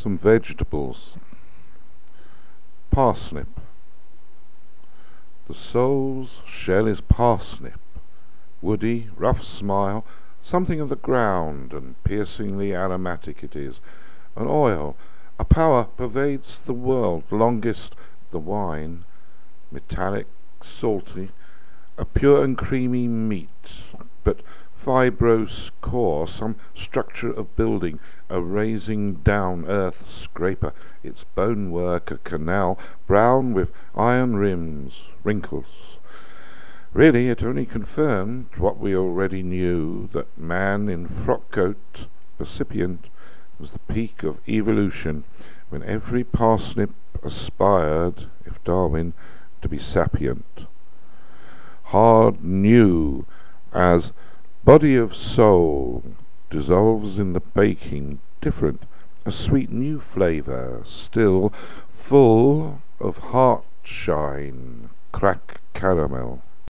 some vegetables. Parsnip. The soul's shell is parsnip, woody, rough smile, something of the ground, and piercingly aromatic it is. An oil, a power pervades the world, longest the wine, metallic, salty, a pure and creamy meat, but fibrose core, some structure of building, a raising down earth scraper, its bonework a canal, brown with iron rims, wrinkles. Really, it only confirmed what we already knew, that man in frock-coat, percipient, was the peak of evolution, when every parsnip aspired, if Darwin, to be sapient. Hard new, as body of soul dissolves in the baking, different, a sweet new flavour, still full of heart shine, crack caramel.